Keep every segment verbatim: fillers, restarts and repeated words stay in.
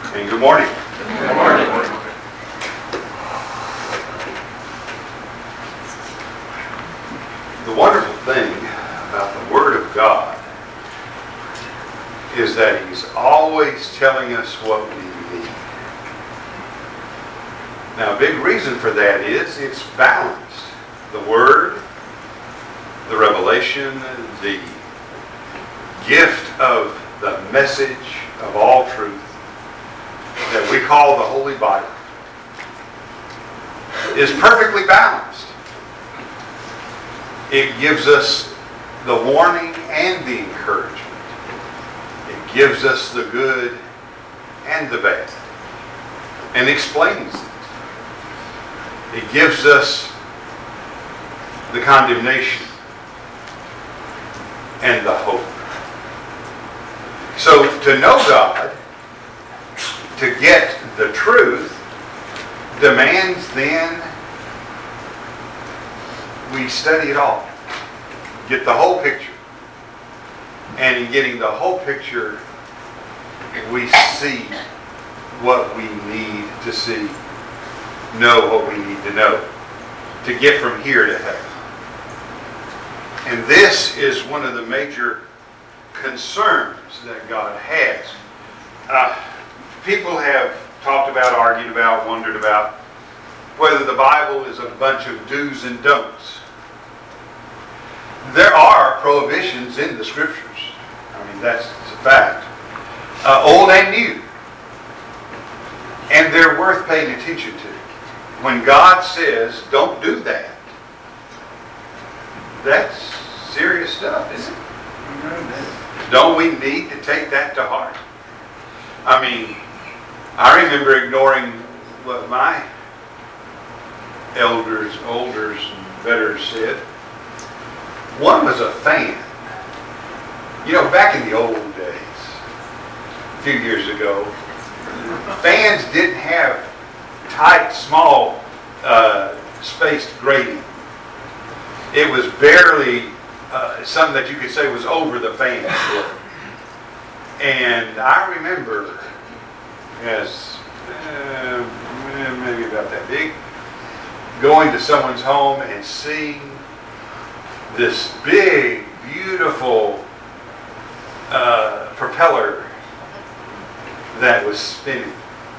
And good morning. Good morning. The wonderful thing about the Word of God is that He's always telling us what we need. Now, a big reason for that is it's balanced. The Word, the revelation, the gift of the message of all truth that we call the Holy Bible is perfectly balanced. It gives us the warning and the encouragement. It gives us the good and the bad, and explains it. It gives us the condemnation and the hope. So to know God, to get the truth, demands then we study it all. Get the whole picture. And in getting the whole picture, we see what we need to see, know what we need to know, to get from here to heaven. And this is one of the major concerns that God has. Uh, people have talked about, argued about, wondered about whether the Bible is a bunch of do's and don'ts. There are prohibitions in the Scriptures. I mean, that's a fact. Uh, old and new. And they're worth paying attention to. When God says, don't do that, that's serious stuff, isn't it? Don't we need to take that to heart? I mean, I remember ignoring what my elders, elders, and betters said. One was a fan. You know, back in the old days, a few years ago, fans didn't have tight, small, uh, spaced grating. It was barely uh, something that you could say was over the fan. And I remember, as uh, maybe about that big, going to someone's home and seeing this big, beautiful uh, propeller that was spinning.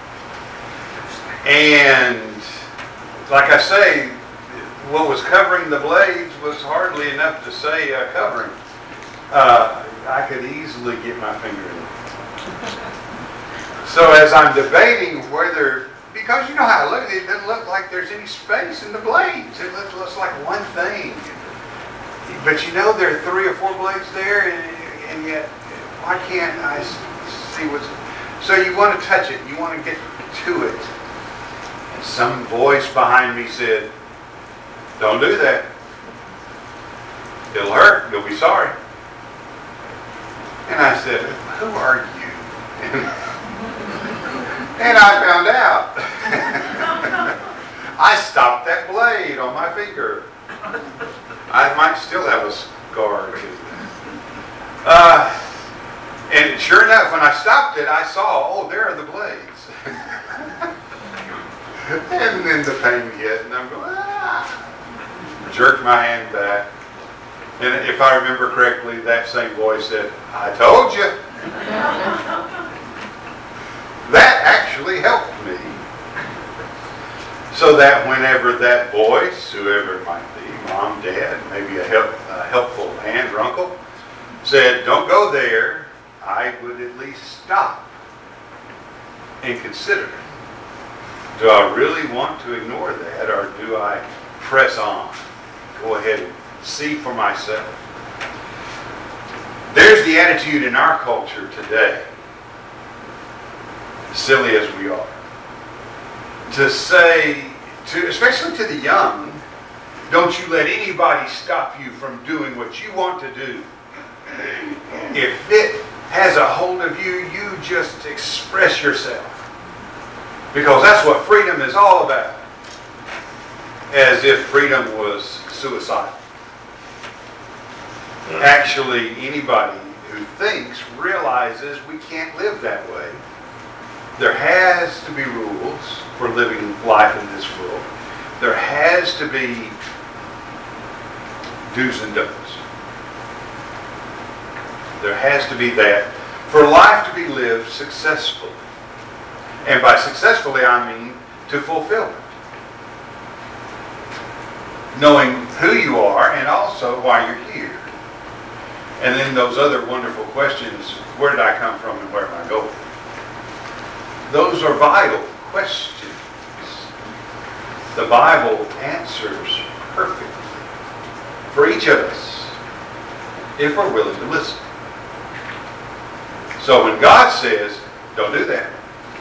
And like I say, what was covering the blades was hardly enough to say uh, covering. Uh, I could easily get my finger in it. So as I'm debating whether, because you know how it looks, it doesn't look like there's any space in the blades. It looks, looks like one thing. But you know there are three or four blades there, and, and yet why can't I see what's... So you want to touch it, you want to get to it. And some voice behind me said, don't do that. It'll hurt, you'll be sorry. And I said, who are you? And I found out. I stopped that blade on my finger. I might still have a scar or two. Uh, and sure enough, when I stopped it, I saw, oh, there are the blades. And then the pain hit, and I'm going, ah. Jerked my hand back. And if I remember correctly, that same voice said, I told you. That actually helped me. So that whenever that voice, whoever it might be, mom, dad, maybe a, help, a helpful aunt or uncle, said, don't go there, I would at least stop and consider it. Do I really want to ignore that, or do I press on? Go ahead and see for myself. There's the attitude in our culture today, silly as we are, to say, to, especially to the young, don't you let anybody stop you from doing what you want to do. If it has a hold of you, you just express yourself. Because that's what freedom is all about. As if freedom was suicide. Actually, anybody who thinks realizes we can't live that way. there has to be rules for living life in this world. There has to be do's and don'ts. There has to be that for life to be lived successfully. And by successfully, I mean to fulfillment. Knowing who you are and also why you're here. And then those other wonderful questions, where did I come from and where am I going? Those are vital questions. The Bible answers perfectly for each of us if we're willing to listen. So when God says, don't do that,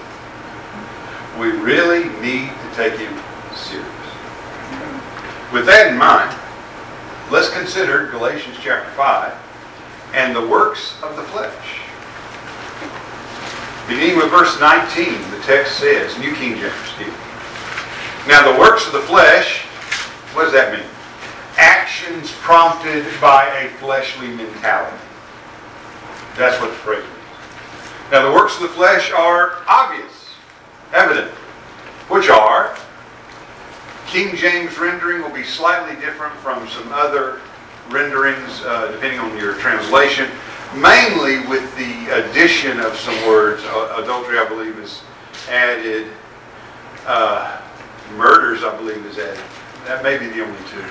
we really need to take Him serious. With that in mind, let's consider Galatians chapter five and the works of the flesh. Beginning with verse nineteen, the text says, New King James here. Now the works of the flesh, what does that mean? Actions prompted by a fleshly mentality. That's what the phrase means. Now the works of the flesh are obvious, evident, which are, King James rendering will be slightly different from some other renderings, uh, depending on your translation, mainly with the addition of some words. Uh, adultery, I believe, is added. Uh, murders, I believe, is added. That may be the only two.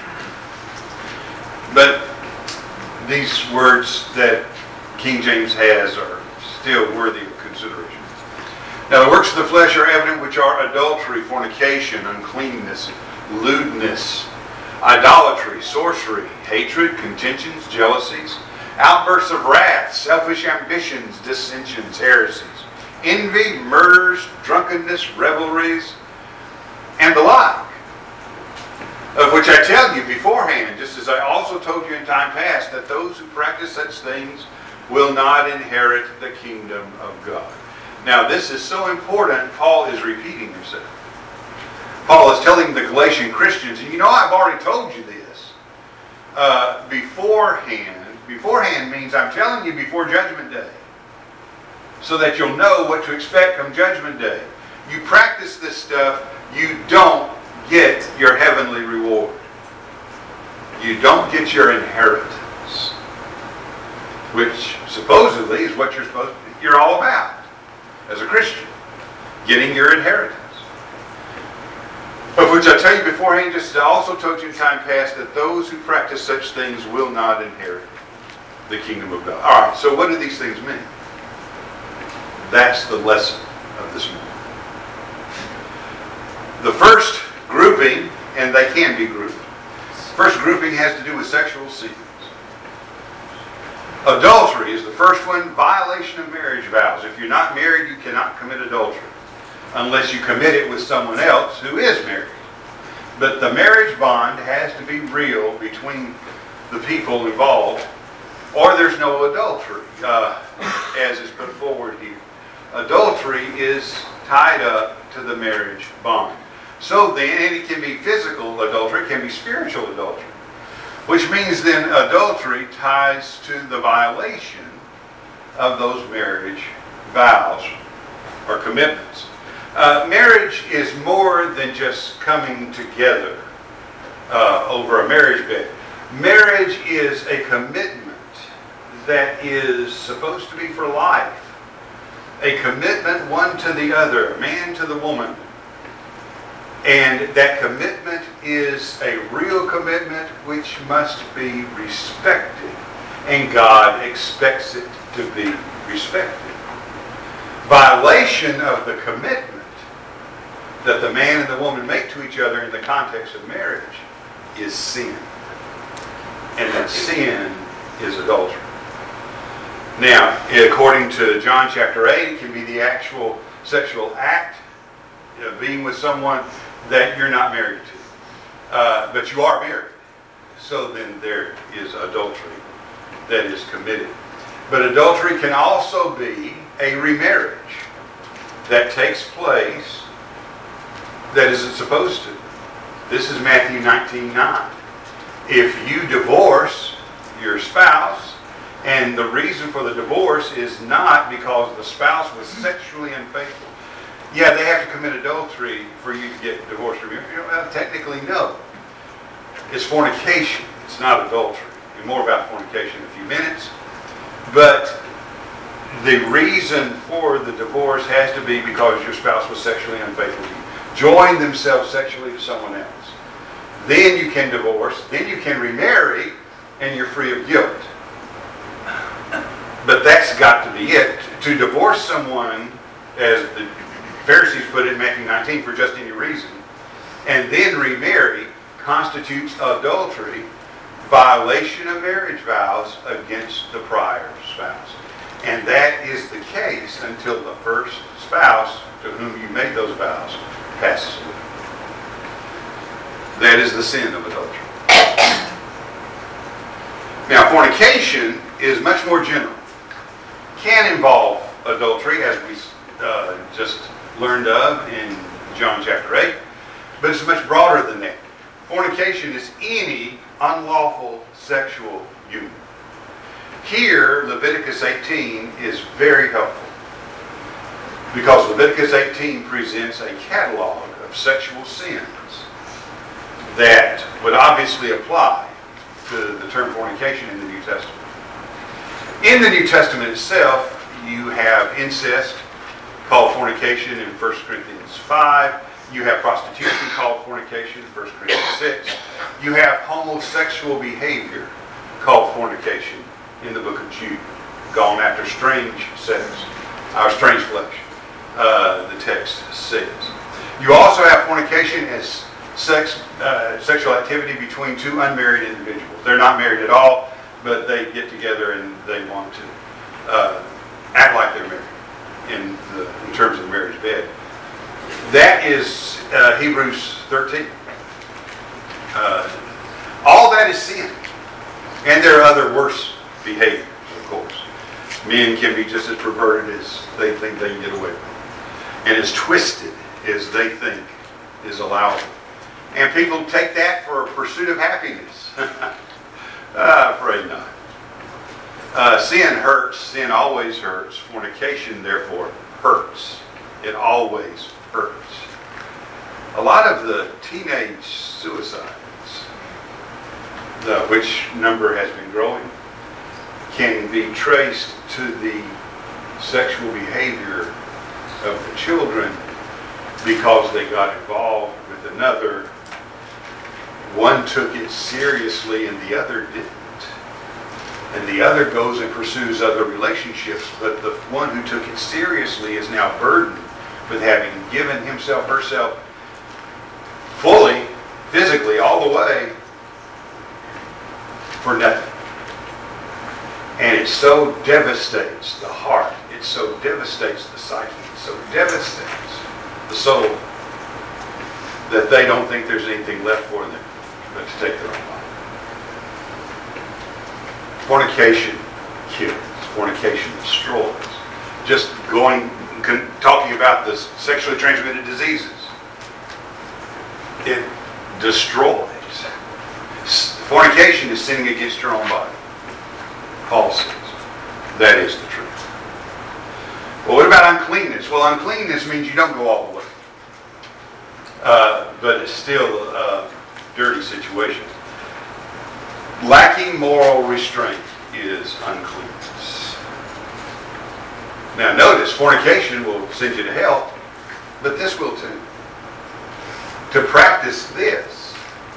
But these words that King James has are still worthy of consideration. Now the works of the flesh are evident, which are adultery, fornication, uncleanness, lewdness, idolatry, sorcery, hatred, contentions, jealousies, outbursts of wrath, selfish ambitions, dissensions, heresies, envy, murders, drunkenness, revelries, and the like, of which I tell you beforehand, just as I also told you in time past, that those who practice such things will not inherit the kingdom of God. Now this is so important, Paul is repeating himself. Paul is telling the Galatian Christians, and you know I've already told you this, uh, beforehand. Beforehand means I'm telling you before Judgment Day, so that you'll know what to expect come Judgment Day. You practice this stuff, you don't get your heavenly reward. You don't get your inheritance, which supposedly is what you're supposed to, you're all about as a Christian, getting your inheritance. Of which I tell you beforehand, just as I also told you in time past, that those who practice such things will not inherit the kingdom of God. All right, so what do these things mean? That's the lesson of this morning. The first grouping, and they can be grouped, first grouping has to do with sexual sins. Adultery is the first one, violation of marriage vows. If you're not married, you cannot commit adultery unless you commit it with someone else who is married. But the marriage bond has to be real between the people involved, or there's no adultery, uh, as is put forward here. Adultery is tied up to the marriage bond. So then, and it can be physical adultery, it can be spiritual adultery, which means then adultery ties to the violation of those marriage vows or commitments. Uh, marriage is more than just coming together uh, over a marriage bed. Marriage is a commitment that is supposed to be for life. A commitment one to the other, man to the woman. And that commitment is a real commitment which must be respected. And God expects it to be respected. Violation of the commitment that the man and the woman make to each other in the context of marriage is sin. And that sin is adultery. Now, according to John chapter eight, it can be the actual sexual act, you know, being with someone that you're not married to. Uh, but you are married. So then there is adultery that is committed. But adultery can also be a remarriage that takes place that isn't supposed to. This is Matthew nineteen nine. If you divorce your spouse, and the reason for the divorce is not because the spouse was sexually unfaithful, Yeah, they have to commit adultery for you to get divorced from your well, technically, no. It's fornication. It's not adultery. We'll be more about fornication in a few minutes. But the reason for the divorce has to be because your spouse was sexually unfaithful to you. Joined themselves sexually to someone else. Then you can divorce. Then you can remarry, and you're free of guilt. But that's got to be it. To divorce someone, as the Pharisees put it in Matthew nineteen, for just any reason, and then remarry, constitutes adultery, violation of marriage vows against the prior spouse. And that is the case until the first spouse to whom you made those vows passes away. That is the sin of adultery. Now, fornication is much more general. Can involve adultery, as we uh, just learned of in John chapter eight, but it's much broader than that. Fornication is any unlawful sexual union. Here, Leviticus eighteen is very helpful because Leviticus eighteen presents a catalog of sexual sins that would obviously apply to the term fornication in the New Testament. In the New Testament itself, you have incest, called fornication in First Corinthians five. You have prostitution, called fornication in First Corinthians six. You have homosexual behavior, called fornication in the book of Jude. Gone after strange sex, or strange flesh, uh, the text says. You also have fornication as sex, uh, sexual activity between two unmarried individuals. They're not married at all, but they get together and they want to uh, act like they're married in, the, in terms of the marriage bed. That is uh, Hebrews thirteen. Uh, all that is sin. And there are other worse behaviors, of course. Men can be just as perverted as they think they can get away with, and as twisted as they think is allowable. And people take that for a pursuit of happiness. uh, afraid not. Uh, sin hurts. Sin always hurts. Fornication, therefore, hurts. It always hurts. A lot of the teenage suicides, the, which number has been growing, can be traced to the sexual behavior of the children because they got involved with another. One took it seriously and the other didn't. And the other goes and pursues other relationships, but the one who took it seriously is now burdened with having given himself, herself fully, physically, all the way for nothing. And it so devastates the heart, it so devastates the psyche, it so devastates the soul that they don't think there's anything left for them but to take their own life. Fornication kills. Fornication destroys. Just going, talking about the sexually transmitted diseases, it destroys. Fornication is sinning against your own body. Paul says that is the truth. Well, what about uncleanness? Well, uncleanness means you don't go all the way. Uh, but it's still a dirty situation. Lacking moral restraint is uncleanness. Now notice, fornication will send you to hell, but this will too. To practice this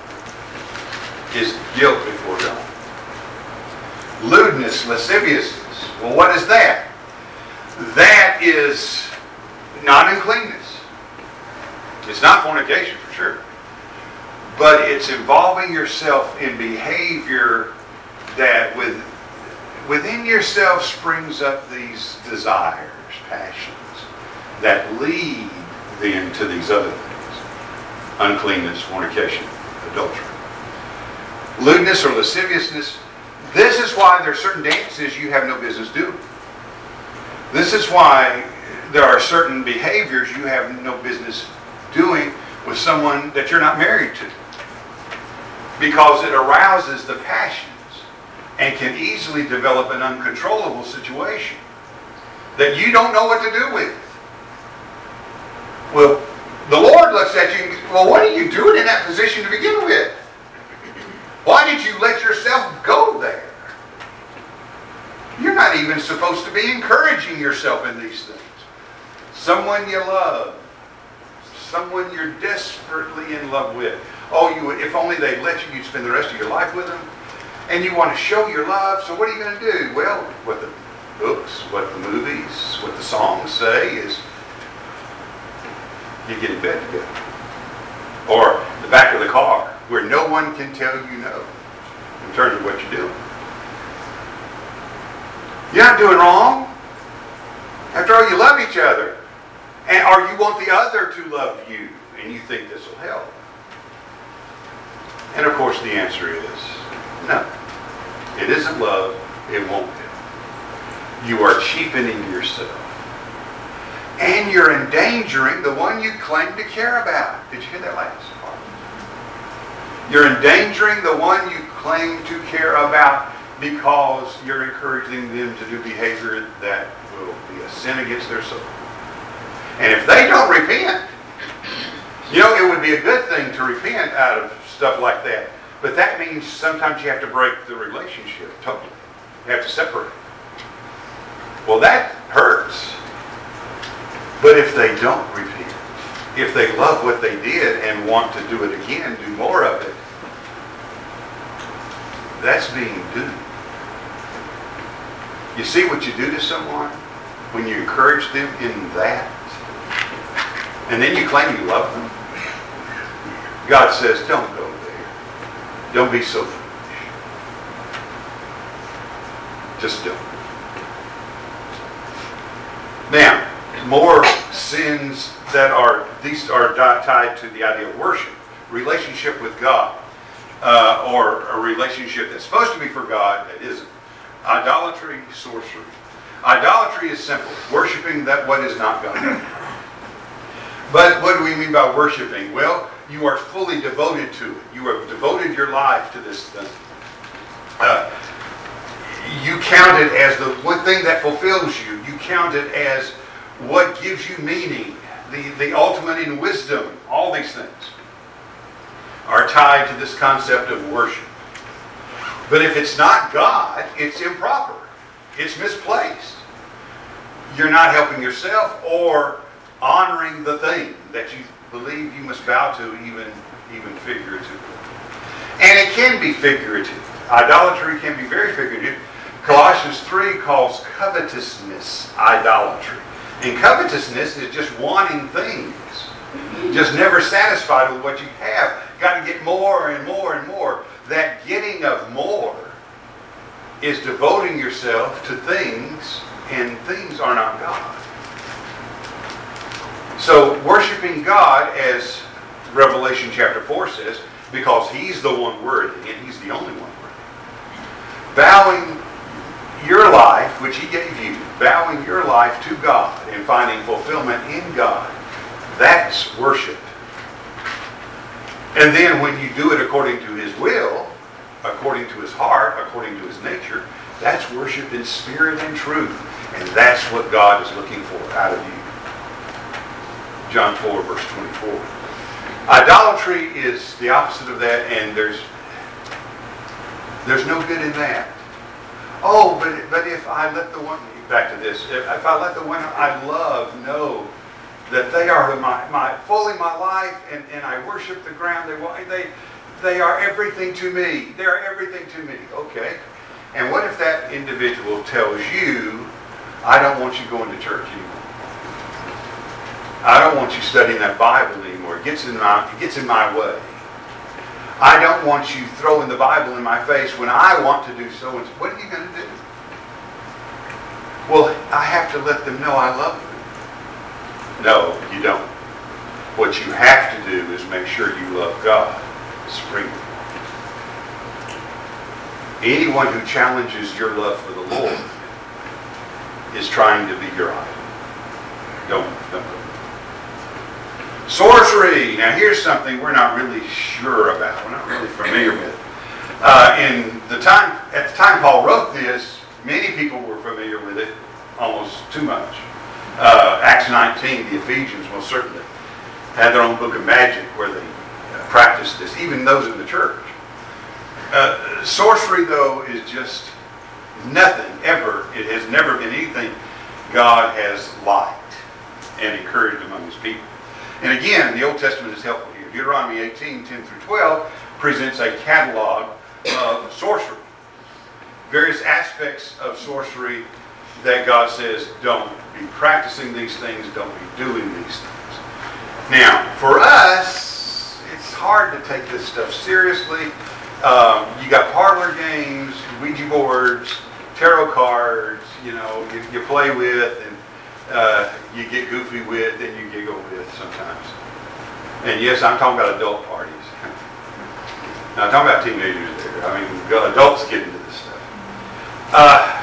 is guilt before God. Lewdness, lasciviousness. Well, what is that? That is not uncleanness. It's not fornication for sure. But it's involving yourself in behavior that with, within yourself springs up these desires, passions, that lead then to these other things. Uncleanness, fornication, adultery. Lewdness or lasciviousness. This is why there are certain dances you have no business doing. This is why there are certain behaviors you have no business doing with someone that you're not married to. Because it arouses the passions and can easily develop an uncontrollable situation that you don't know what to do with. Well, the Lord looks at you and goes, well, what are you doing in that position to begin with? Why did you let yourself go there? You're not even supposed to be encouraging yourself in these things. Someone you love, someone you're desperately in love with. Oh, you would, if only they'd let you, you'd spend the rest of your life with them. And you want to show your love, so what are you going to do? Well, what the books, what the movies, what the songs say is you get in bed together. Or the back of the car, where no one can tell you no in terms of what you're doing. You're not doing wrong. After all, you love each other. And or you want the other to love you, and you think this will help. And of course the answer is no. It isn't love. It won't help. You are cheapening yourself. And you're endangering the one you claim to care about. Did you hear that last part? You're endangering the one you claim to care about because you're encouraging them to do behavior that will be a sin against their soul. And if they don't repent, you know, it would be a good thing to repent out of stuff like that. But that means sometimes you have to break the relationship totally. You have to separate. Well, that hurts. But if they don't repent, if they love what they did and want to do it again, do more of it, that's being duped. You see what you do to someone when you encourage them in that, and then you claim you love them? God says, don't go there. Don't be so foolish. Just don't. Now, more sins that are, these are tied to the idea of worship, relationship with God, uh, or a relationship that's supposed to be for God that isn't. Idolatry, sorcery. Idolatry is simple, worshiping that what is not God. But what do we mean by worshiping? Well, you are fully devoted to it. You have devoted your life to this thing. Uh, you count it as the one thing that fulfills you. You count it as what gives you meaning, the, the ultimate in wisdom. All these things are tied to this concept of worship. But if it's not God, it's improper. It's misplaced. You're not helping yourself or honoring the thing that you believe you must bow to, even, even figuratively. And it can be figurative. Idolatry can be very figurative. Colossians three calls covetousness idolatry. And covetousness is just wanting things. Just never satisfied with what you have. Got to get more and more and more. That getting of more is devoting yourself to things, and things are not God. So worshiping God, as Revelation chapter four says, because He's the one worthy, and He's the only one worthy. Bowing your life, which He gave you, bowing your life to God and finding fulfillment in God, that's worship. And then when you do it according to His will, according to His heart, according to His nature, that's worship in spirit and truth. And that's what God is looking for out of you. John four, verse twenty-four. Idolatry is the opposite of that, and there's there's no good in that. Oh, but but if I let the one, back to this, if, if I let the one I love know that they are my, my fully my life, and, and I worship the ground, they, they, they are everything to me. They are everything to me. Okay. And what if that individual tells you, I don't want you going to church anymore. I don't want you studying that Bible anymore. It gets in my, it gets in my way. I don't want you throwing the Bible in my face when I want to do so and so. What are you going to do? Well, I have to let them know I love them. No, you don't. What you have to do is make sure you love God supremely. Anyone who challenges your love for the Lord is trying to be your idol. Don't, don't go. Sorcery. Now here's something we're not really sure about. We're not really familiar with. Uh, in the time, at the time Paul wrote this, many people were familiar with it, almost too much. Uh, Acts nineteen, the Ephesians, most certainly. had their own book of magic where they uh, practiced this, even those in the church. Uh, sorcery, though, is just nothing ever. It has never been anything God has liked and encouraged among his people. And again, the Old Testament is helpful here. Deuteronomy eighteen, ten through twelve presents a catalog of sorcery. Various aspects of sorcery that God says, don't be practicing these things, don't be doing these things. Now, for us, it's hard to take this stuff seriously. Um, you got parlor games, Ouija boards, tarot cards, you know, you, you play with and uh, you get goofy with and you giggle with sometimes. And yes, I'm talking about adult parties. Now, I'm talking about teenagers there. I mean, adults get into this stuff. Uh,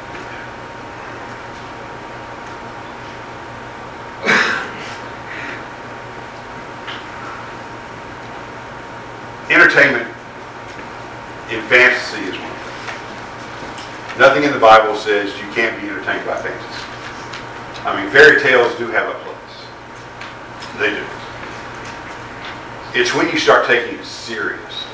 entertainment in fantasy is one thing. Nothing in the Bible says you can't be entertained by fantasy. I mean, fairy tales do have a place. They do. It's when you start taking it serious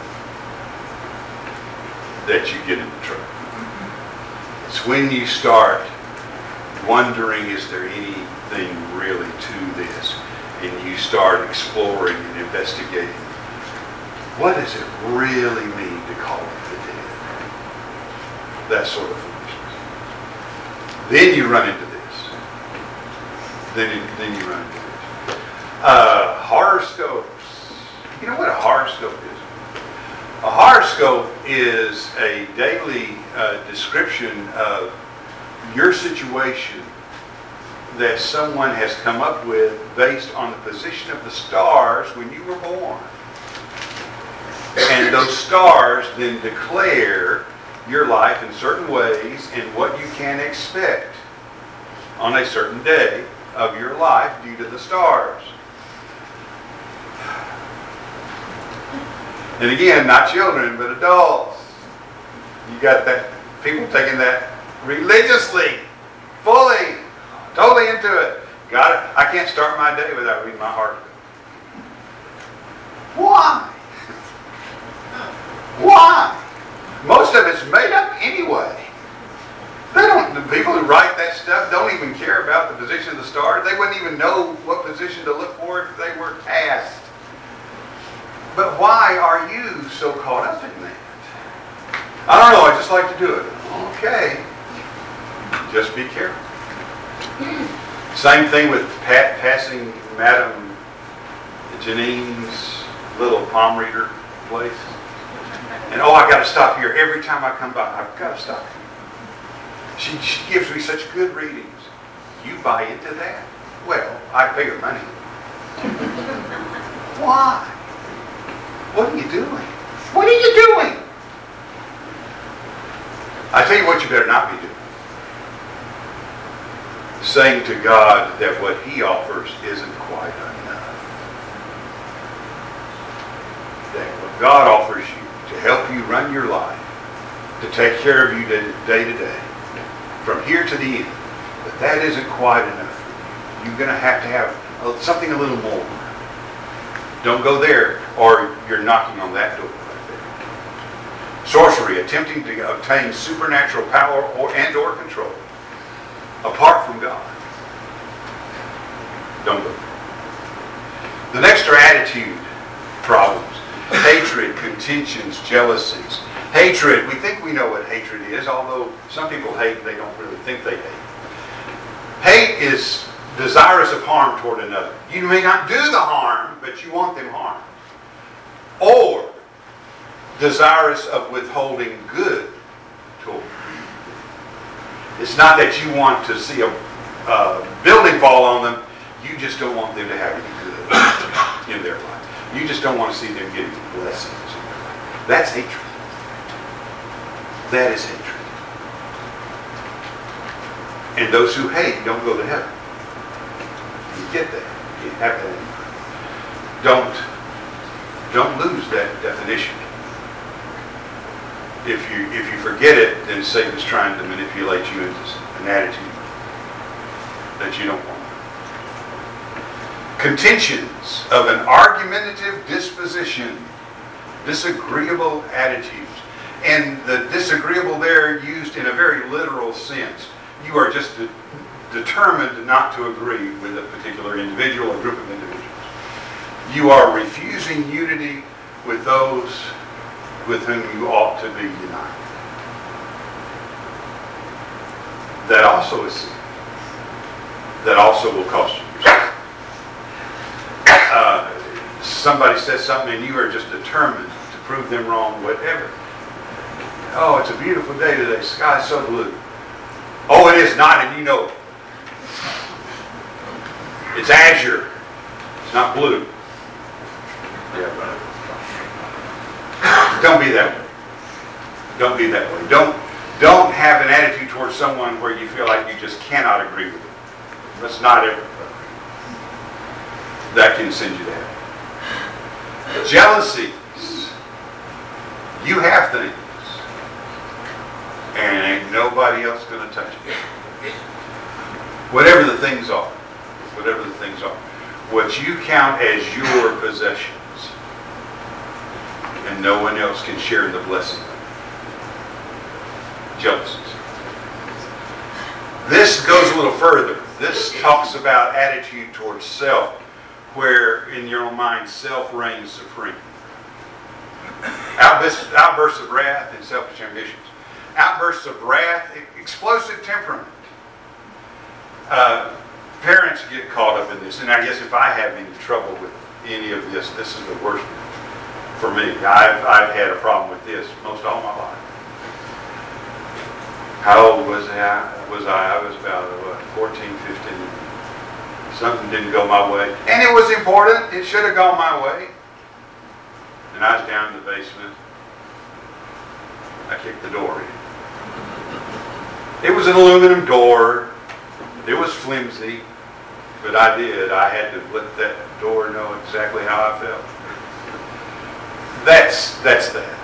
that you get into trouble. It's when you start wondering, is there anything really to this? And you start exploring and investigating. What does it really mean to call it the dead? That sort of foolishness. Then you run into this. Then you, then you run into this. Uh, horoscopes. You know what a horoscope is? A horoscope is a daily uh, description of your situation that someone has come up with based on the position of the stars when you were born. And those stars then declare your life in certain ways and what you can expect on a certain day of your life due to the stars. And again, not children, but adults. You got that, people taking that religiously, fully, totally into it. Got it. I can't start my day without reading my horoscope. Why? Why? Most of it's made up anyway. They don't. The people who write that stuff don't even care about the position of the stars. They wouldn't even know what position to look for if they were asked. But why are you so caught up in that? I don't know. I just like to do it. Okay. Just be careful. Same thing with Pat passing Madame Janine's little palm reader place. And oh, I got to stop here every time I come by. I've got to stop here. She, she gives me such good readings. You buy into that? Well, I pay her money. Why? What are you doing? What are you doing? I tell you what you better not be doing. Saying to God that what He offers isn't quite enough. That what God offers you to help you run your life, to take care of you day to day, from here to the end, but that isn't quite enough for you. You're going to have to have something a little more. Don't go there, or you're knocking on that door right there. Sorcery, attempting to obtain supernatural power or and or control apart from God. Don't go there. The next are attitude problems. Hatred, contentions, jealousies. Hatred, we think we know what hatred is, although some people hate and they don't really think they hate. Hate is desirous of harm toward another. You may not do the harm, but you want them harmed. Or desirous of withholding good toward you. It's not that you want to see a uh, building fall on them. You just don't want them to have any good in their life. You just don't want to see them getting blessings in their life. That's hatred. That is hatred. And those who hate don't go to heaven. You get that. You have that. Don't, don't lose that definition. If you if you forget it, then Satan's trying to manipulate you into an attitude that you don't want. Contentions of an argumentative disposition, disagreeable attitudes. And the disagreeable there used in a very literal sense. You are just de- determined not to agree with a particular individual or group of individuals. You are refusing unity with those with whom you ought to be united. That also is sin. That also will cost you your sin. Uh, somebody says something and you are just determined to prove them wrong, whatever. Oh, it's a beautiful day today. The sky's so blue. Oh, it is not, and you know it. It's azure. It's not blue. Yeah, but don't be that way. Don't be that way. Don't don't have an attitude towards someone where you feel like you just cannot agree with them. Let's not ever. That can send you to hell. Jealousies. You have things. And ain't nobody else going to touch it. Whatever the things are. Whatever the things are. What you count as your possessions. And no one else can share in the blessing of it. Jealousies. This goes a little further. This talks about attitude towards self, where in your own mind self reigns supreme. Outbursts, outbursts of wrath and selfish ambitions. Outbursts of wrath, explosive temperament. Uh, parents get caught up in this, and I guess if I have any trouble with any of this, this is the worst for me. I've, I've had a problem with this most all my life. How old was I? Was I? I was about what, fourteen, fifteen. Something didn't go my way. And it was important. It should have gone my way. And I was down in the basement. I kicked the door in. It was an aluminum door. It was flimsy. But I did. I had to let that door know exactly how I felt. That's, that's that.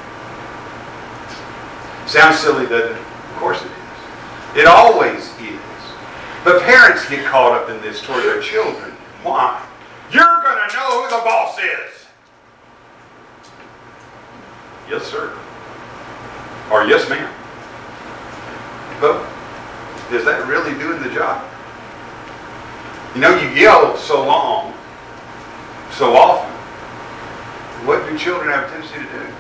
Sounds silly, doesn't it? Of course it is. It always is. But parents get caught up in this toward their children. Why? You're going to know who the boss is. Yes, sir. Or yes, ma'am. But is that really doing the job? You know, you yell so long, so often. What do children have a tendency to do?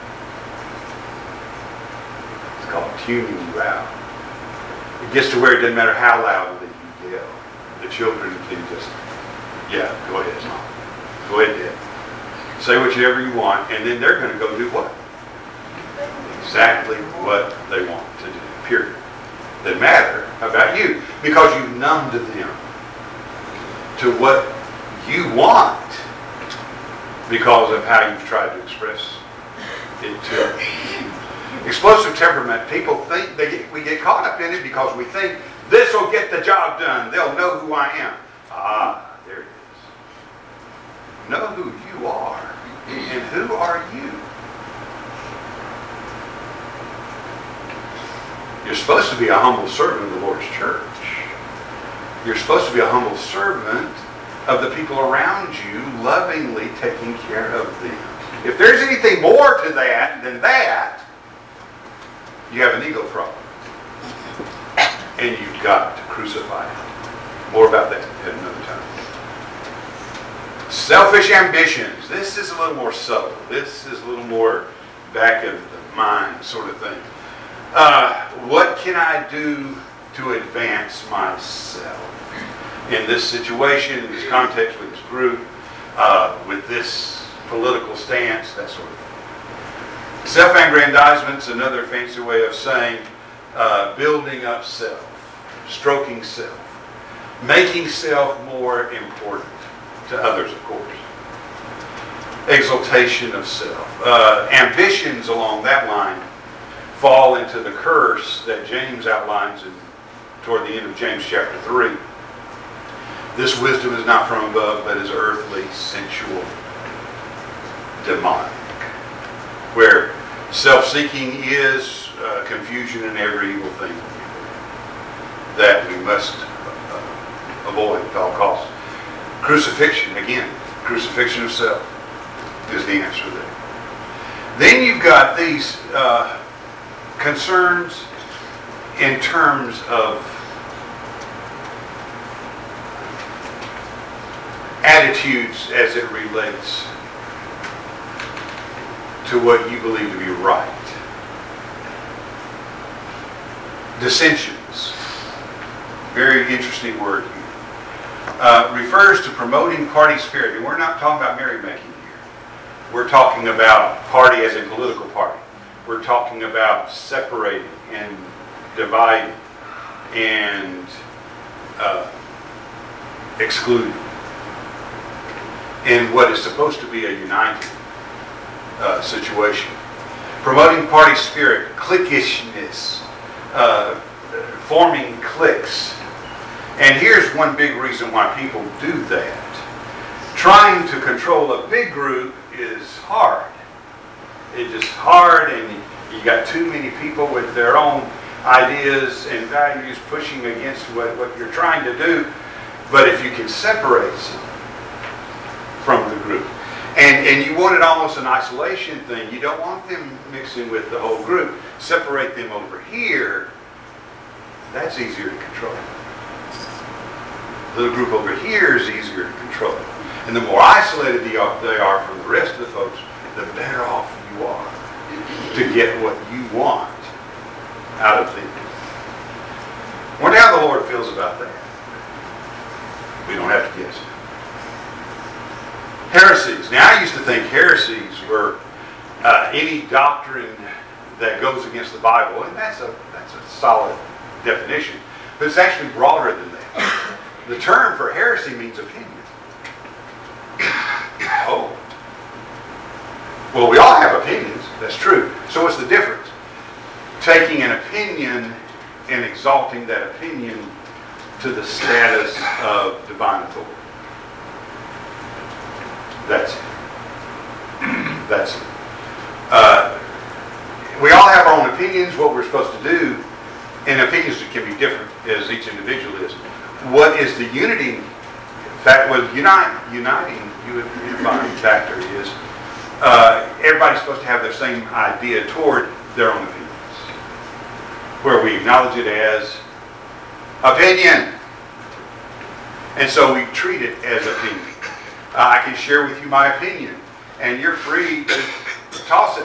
It's called tuning you out. It gets to where it doesn't matter how loudly you yell. The children can just, yeah, go ahead, Mom. Go ahead, Dad. Say whatever you want, and then they're going to go do what? Exactly what they want to do, period. Doesn't matter about you, because you've numbed them to what you want because of how you've tried to express it to them. Explosive temperament, people think, they get, we get caught up in it because we think this will get the job done. They'll know who I am. Ah, there it is. Know who you are. And who are you? You're supposed to be a humble servant of the Lord's church. You're supposed to be a humble servant of the people around you, lovingly taking care of them. If there's anything more to that than that, you have an ego problem. And you've got to crucify it. More about that at another time. Selfish ambitions. This is a little more subtle. This is a little more back of the mind sort of thing. Uh, what can I do to advance myself? In this situation, in this context, with this group, uh, with this political stance, that sort of thing. Self-aggrandizement is another fancy way of saying uh, building up self, stroking self, making self more important to others, of course. Exaltation of self. Uh, ambitions along that line fall into the curse that James outlines in, toward the end of James chapter three. This wisdom is not from above, but is earthly, sensual, demonic. Where self-seeking is uh, confusion in every evil thing that we must uh, avoid at all costs. Crucifixion, again, crucifixion of self is the answer there. Then you've got these uh, concerns in terms of attitudes as it relates to what you believe to be right. Dissensions. Very interesting word here. Uh, refers to promoting party spirit. And we're not talking about merrymaking here. We're talking about party as a political party. We're talking about separating and dividing and uh, excluding in what is supposed to be a united uh, situation. Promoting party spirit, cliquishness, uh, forming cliques. And here's one big reason why people do that. Trying to control a big group is hard. It's just hard, and you got too many people with their own ideas and values pushing against what, what you're trying to do. But if you can separate from the group, and, and you want it almost an isolation thing, you don't want them mixing with the whole group. Separate them over here, that's easier to control. The little group over here is easier to control. And the more isolated they are, they are from the rest of the folks, the better off you are to get what you want out of them. Wonder how the Lord feels about that. We don't have to guess. Heresies. Now, I used to think heresies were uh, any doctrine that goes against the Bible, and that's a that's a solid definition. But it's actually broader than that. The term for heresy means opinion. Oh. Well, we all have opinions. That's true. So what's the difference? Taking an opinion and exalting that opinion to the status of divine authority. That's it. That's it. Uh, we all have our own opinions, what we're supposed to do, and opinions can be different as each individual is. What is the unity? In fact, what unite, uniting, unifying factor is uh, everybody's supposed to have the same idea toward their own opinions, where we acknowledge it as opinion. And so we treat it as opinion. Uh, I can share with you my opinion, and you're free to toss it.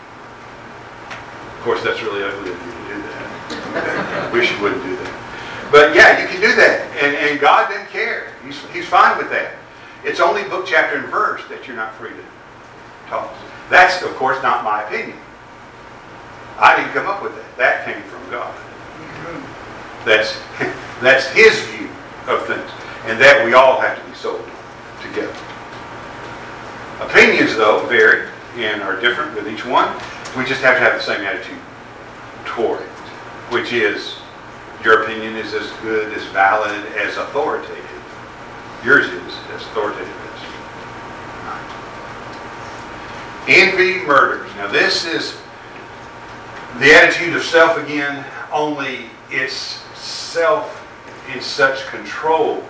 Of course, that's really ugly of you to do that. Wish you wouldn't do that. But yeah, you can do that, and, and God doesn't care. He's, he's fine with that. It's only book, chapter, and verse that you're not free to toss. That's, of course, not my opinion. I didn't come up with that. That came from God. That's, that's His view of things, and that we all have to be sold together. Opinions, though, vary and are different with each one. We just have to have the same attitude toward it, which is your opinion is as good, as valid, as authoritative. Yours is as authoritative as mine. Envy, murders. Now this is the attitude of self again, only it's self in such control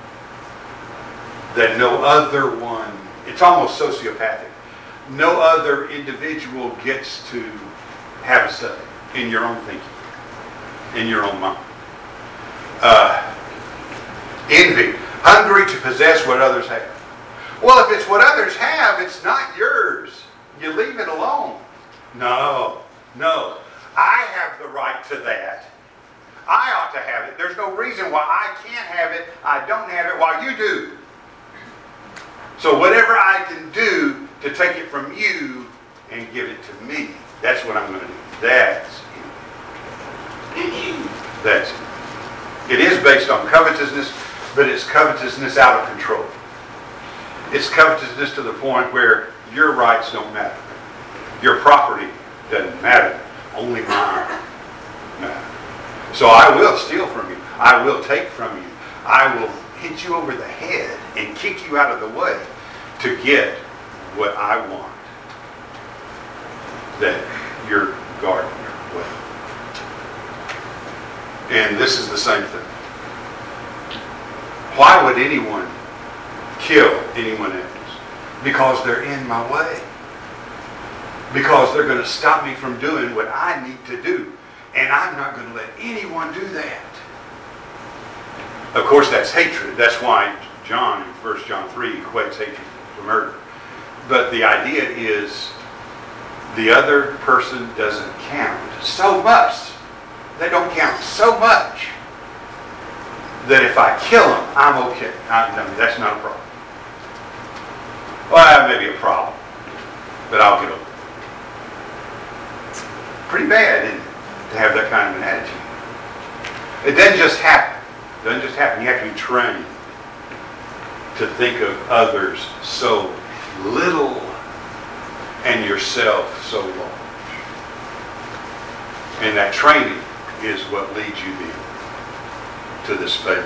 that no other one, it's almost sociopathic. No other individual gets to have a say in your own thinking, in your own mind. Uh, envy, hungry to possess what others have. Well, if it's what others have, it's not yours. You leave it alone. No, no. I have the right to that. I ought to have it. There's no reason why I can't have it, I don't have it, while you do. So whatever I can do to take it from you and give it to me, that's what I'm going to do. That's it. That's it. It is based on covetousness, but it's covetousness out of control. It's covetousness to the point where your rights don't matter. Your property doesn't matter. Only mine matter. So I will steal from you. I will take from you. I will hit you over the head and kick you out of the way to get what I want that you're guarding well. And this is the same thing. Why would anyone kill anyone else because they're in my way. Because they're going to stop me from doing what I need to do. And I'm not going to let anyone do that. Of course, that's hatred. That's why John in First John three equates hatred to murder. But the idea is the other person doesn't count so much. They don't count so much that if I kill them, I'm okay. I, I mean, that's not a problem. Well, that may be a problem, but I'll get over it. Pretty bad, isn't it, to have that kind of an attitude? It doesn't just happen. It doesn't just happen. You have to be trained to think of others so little and yourself so large. And that training is what leads you then to this failure.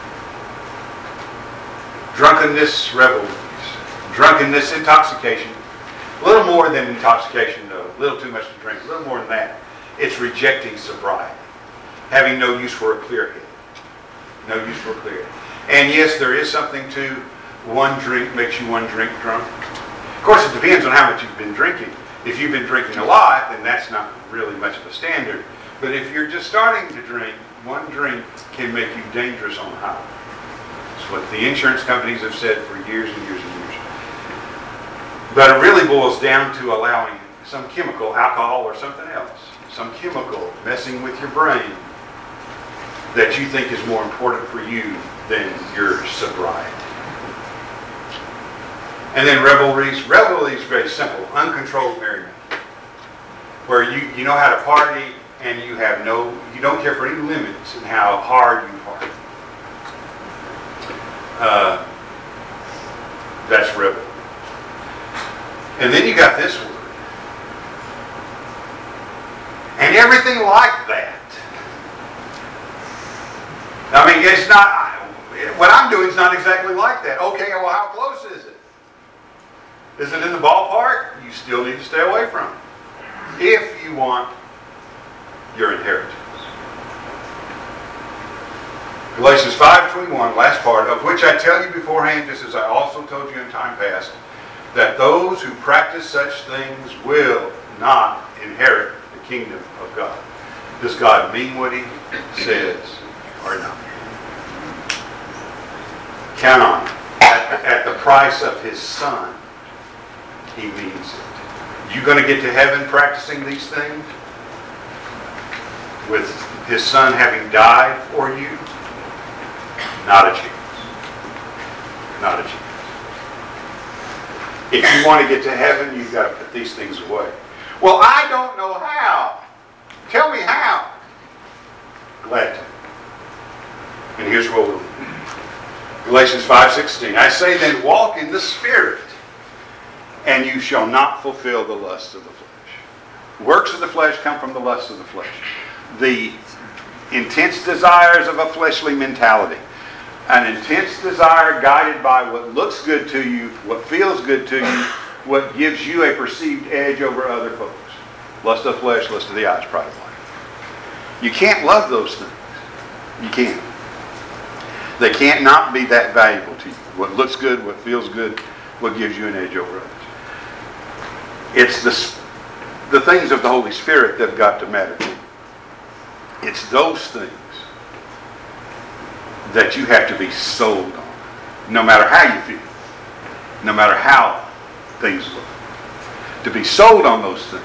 Drunkenness, revelries. Drunkenness, intoxication. A little more than intoxication, though. A little too much to drink. A little more than that. It's rejecting sobriety. Having no use for a clear head. No use for a clear head. And yes, there is something to one drink makes you one drink drunk. Of course, it depends on how much you've been drinking. If you've been drinking a lot, then that's not really much of a standard. But if you're just starting to drink, one drink can make you dangerous on the highway. That's what the insurance companies have said for years and years and years. But it really boils down to allowing some chemical, alcohol or something else, some chemical messing with your brain that you think is more important for you than your sobriety. And then revelries. Revelries is very simple. Uncontrolled merriment. Where you, you know how to party and you have no, you don't care for any limits in how hard you party. Uh, that's revel. And then you got this word. And everything like that. I mean, it's not, what I'm doing is not exactly like that. Okay, well, how close is it? Is it in the ballpark? You still need to stay away from it. If you want your inheritance. Galatians five twenty-one, last part, of which I tell you beforehand, just as I also told you in time past, that those who practice such things will not inherit the kingdom of God. Does God mean what he says or not? Count on it. At, at the price of his son, he means it. You going to get to heaven practicing these things? With his son having died for you? Not a chance. Not a chance. If you want to get to heaven, you've got to put these things away. Well, I don't know how. Tell me how. Glad to. And here's what we'll do. Galatians five sixteen. I say then, walk in the Spirit, and you shall not fulfill the lusts of the flesh. Works of the flesh come from the lusts of the flesh. The intense desires of a fleshly mentality. An intense desire guided by what looks good to you, what feels good to you, what gives you a perceived edge over other folks. Lust of the flesh, lust of the eyes, pride of life. You can't love those things. You can't. They can't not be that valuable to you. What looks good, what feels good, what gives you an edge over others. It's the, the things of the Holy Spirit that have got to matter to you. It's those things that you have to be sold on. No matter how you feel. No matter how things look. To be sold on those things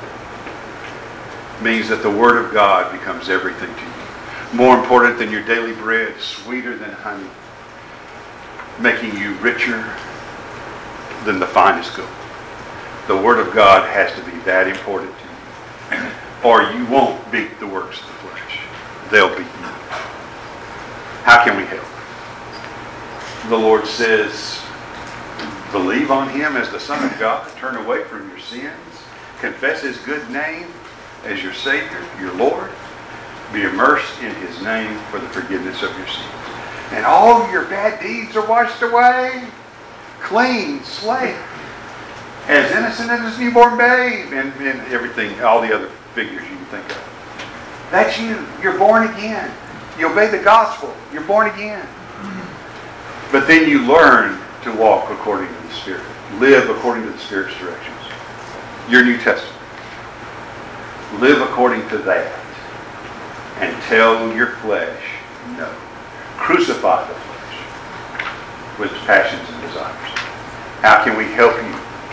means that the Word of God becomes everything to you. More important than your daily bread, sweeter than honey, making you richer than the finest gold. The Word of God has to be that important to you. Or you won't beat the works of the flesh. They'll beat you. How can we help? The Lord says, believe on Him as the Son of God, turn away from your sins, confess His good name as your Savior, your Lord, be immersed in His name for the forgiveness of your sins. And all your bad deeds are washed away, clean slate, as innocent as a newborn babe, and, and everything, all the other figures you can think of. That's you. You're born again. You obey the gospel. You're born again. But then you learn to to walk according to the Spirit. Live according to the Spirit's directions. Your New Testament. Live according to that. And tell your flesh no. Crucify the flesh with its passions and desires. How can we help you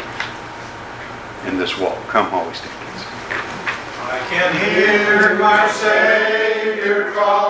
in this walk? Come while we stand. I can hear my Savior call.